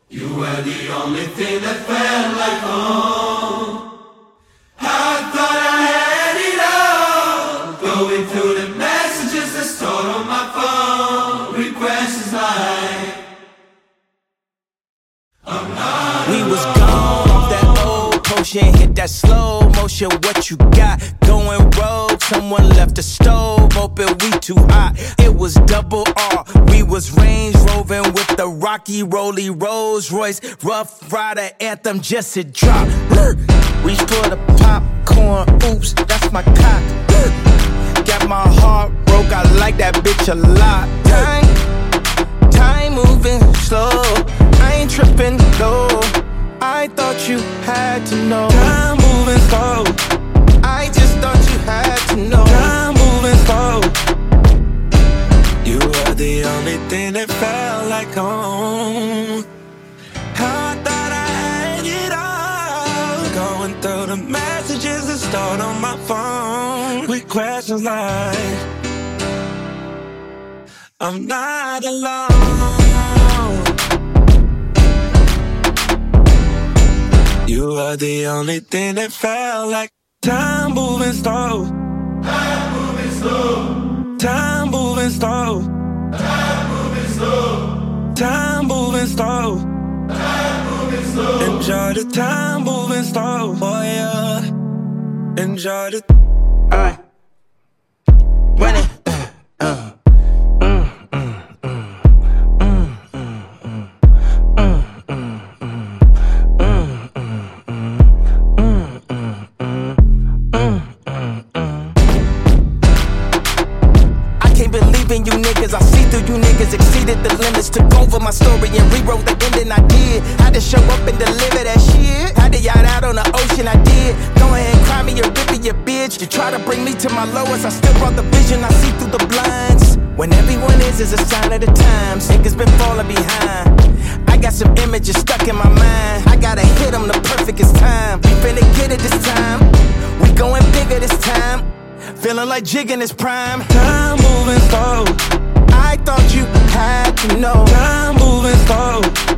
You were the only thing that felt like home. I thought I had it all. Going through the messages that's stored on my phone. Requests like we was gone off that old potion, hit that slow motion. What you got going rogue? Someone left the stove open, we too hot. It was double R. We was Range Roving with the Rocky Rolly Rolls Royce. Rough Rider anthem just hit drop. Reach for the popcorn, oops, that's my cock. Got my heart broke, I like that bitch a lot. Time moving slow, I ain't tripping though. I thought you had to know. Time moving slow, I just thought you had to know. Time moving slow, you were the only thing that felt like home. I thought I had it all. Going through the messages that stored on my phone with questions like, I'm not alone. You are the only thing that felt like time moving slow. time moving slow. Time moving slow. Time moving slow. Time moving slow. Time moving slow. Enjoy the time moving slow. Oh yeah. Enjoy the. Alright. Run it. You niggas, I see through you niggas, exceeded the limits, took over my story and rewrote the ending I did. Had to show up and deliver that shit. Had to yacht out on the ocean, I did. Go ahead and cry me a rippy, you bitch. You try to bring me to my lowest, I still brought the vision, I see through the blinds. When everyone is a sign of the times. Niggas been falling behind. I got some images stuck in my mind. I gotta hit them the perfectest time. We finna get it this time. We going bigger this time. Feeling like Jig in his prime. Time moving slow, I thought you had to know. Time moving slow,